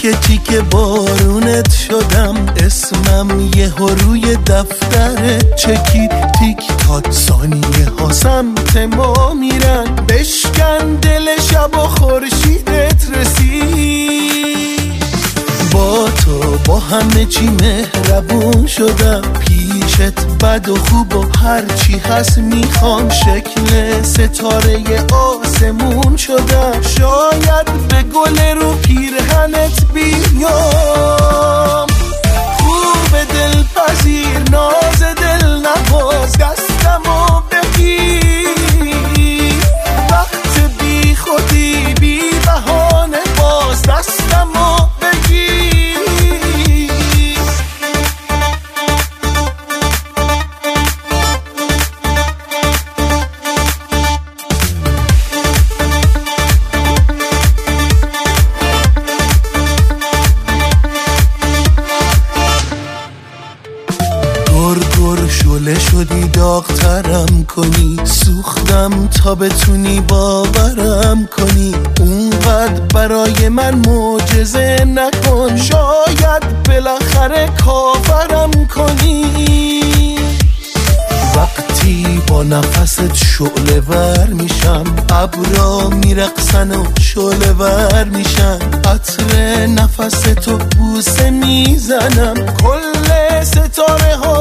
تیکه تیکه بارونت شدم، اسمم یه روی دفتر چکی، تیک تاک ثانیه ها سمت ما میرن، بشکن دل شب و خورشیدت رسید. با تو با همه چی مهربون شدم، پیشت بد و خوب و هرچی هست میخوام، شکل ستاره آسمون شدم، شاید به گل رو پیرهنت بیام. خوب دلپذیر ناز دل نواز، دستمو بگیر، وقت بی خودی بی بهانه باز، دستمو بگیر. شله شدی داغترم کنی، سوختم تا بتونی باورم کنی، اونقدر برای من معجزه نکن، شاید بالاخره کافرم کنی. وقتی با نفست شعله ور میشم، ابرا میرقصن و شعله ور میشن، عطر نفس تو بوسه میزنم، کل ستاره ها